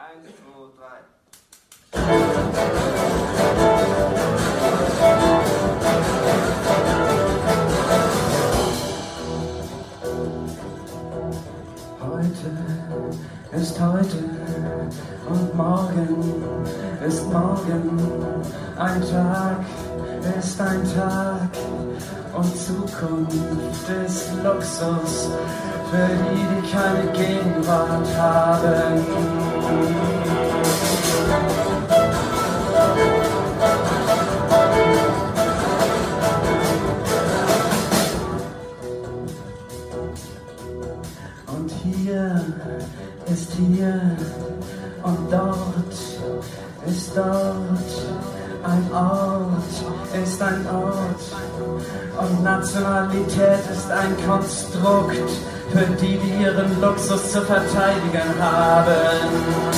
1, 2, 3. Heute ist heute und morgen ist morgen. Ein Tag ist ein Tag und Zukunft ist Luxus für die, die keine Gegenwart haben. Und hier ist hier und dort ist dort. Ein Ort ist ein Ort und Nationalität ist ein Konstrukt für die, die ihren Luxus zu verteidigen haben.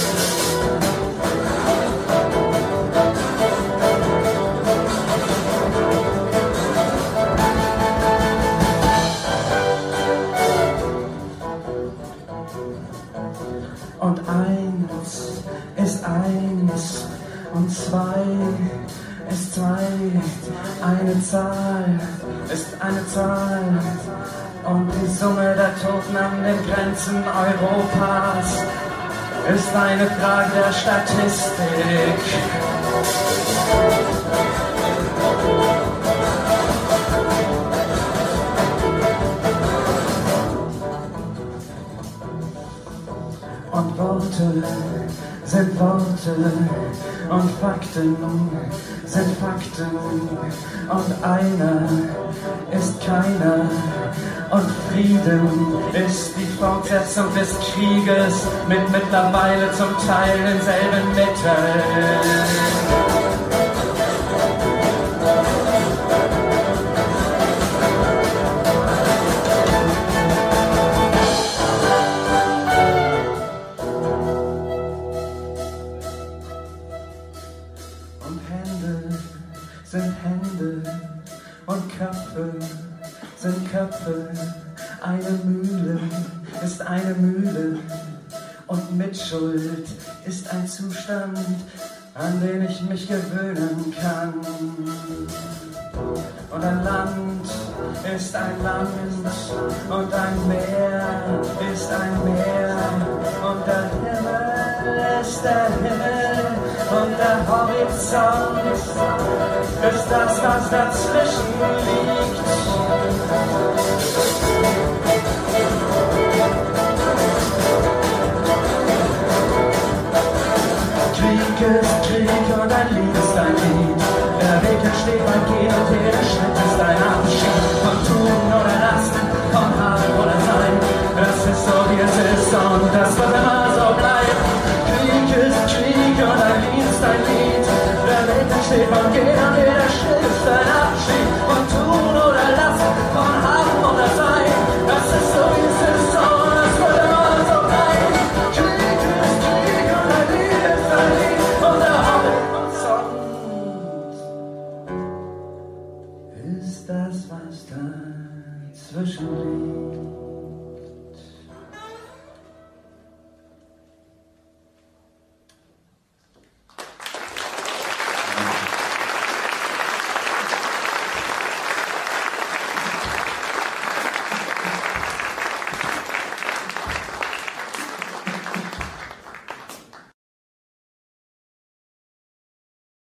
Und eins ist eins und zwei ist zwei. Eine Zahl ist eine Zahl. Und die Summe der Toten an den Grenzen Europas ist eine Frage der Statistik. Und Worte sind Worte und Fakten sind Fakten und einer ist keiner und Frieden ist die Fortsetzung des Krieges mit mittlerweile zum Teil denselben Mitteln. Sind Hände und Köpfe sind Köpfe. Eine Mühle ist eine Mühle und Mitschuld ist ein Zustand, an den ich mich gewöhnen kann. Und ein Land ist ein Land und ein Meer ist ein Meer und der Himmel ist der Himmel und der Horizont ist das, was dazwischen liegt. Krieg ist